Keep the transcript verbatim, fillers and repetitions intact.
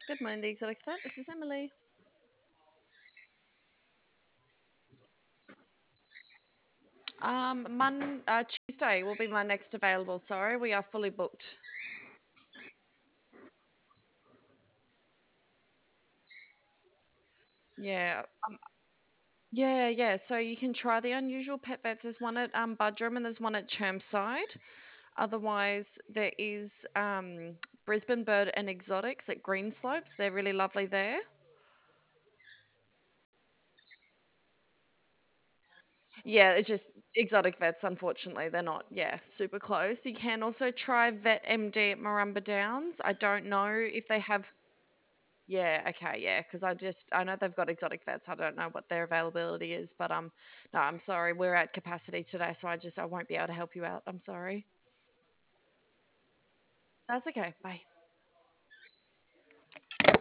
Good morning, the exotic vet. This is Emily. Um, Mon- uh, Tuesday will be my next available. Sorry, we are fully booked. Yeah, yeah, yeah. So you can try the unusual pet vets. There's one at um, Budrum and there's one at Chermside. Otherwise, there is um, Brisbane Bird and Exotics at Greenslopes. They're really lovely there. Yeah, it's just exotic vets. Unfortunately, they're not. Yeah, super close. You can also try Vet M D at Marumba Downs. I don't know if they have. Yeah, okay, yeah, because I just I know they've got exotic vets. I don't know what their availability is, but um, no, I'm sorry, we're at capacity today, so I just I won't be able to help you out. I'm sorry. That's okay. Bye.